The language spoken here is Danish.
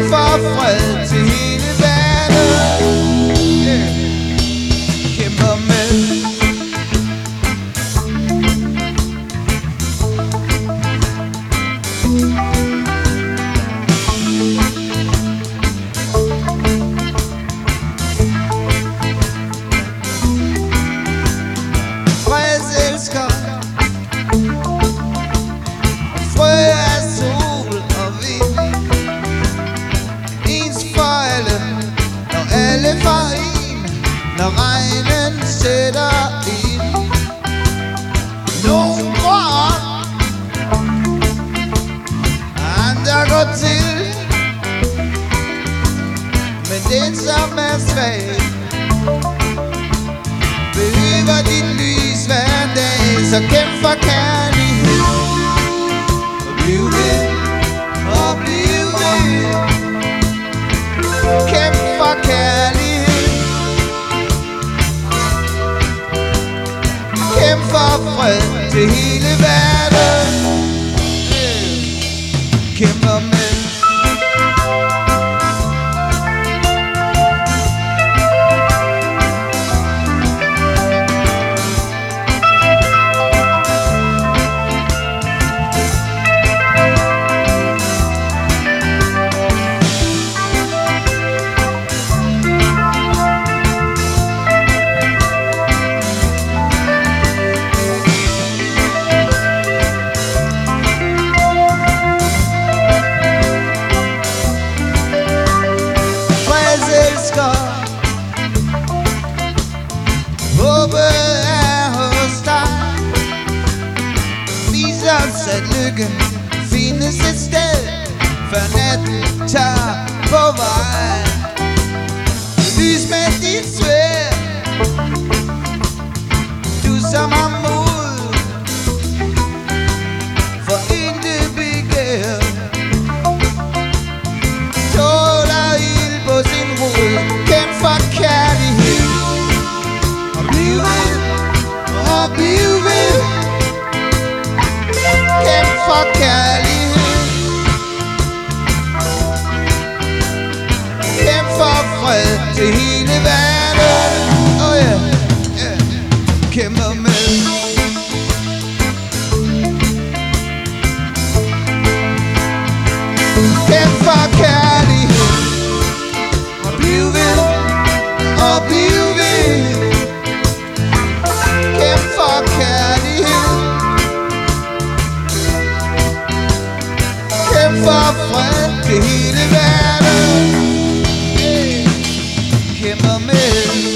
for fred til hele verden. Kæmper med fredselsker. Frø af sol og vind, ens for alle, når alle for en, når regnen sætter ind. Nogen går op, andre går til, men den som er svag behøver dit lys hver dag. Så kæmp for kærlighed og bliv ved, og bliv ved. Kæmp for kærlighed, kæmp for fred til hele verden. Kæmper med håbet er hos dig. Vis os, at lykken findes et sted, før natten tager på vej. Lys med dit sværd, du som har mod, for intet begær. Tåler ild på sin rod, kæmp for kærlighed og bliv ved, og bliv ved. Kæmp for kærlighed, kæmp for fred til hele verden. Oh yeah, yeah. Kæmper med kæmp for kærlighed og bliv ved, og bliv ved. Kæmp for kærlighed, kæmp for fred til hele verden. Kæmper med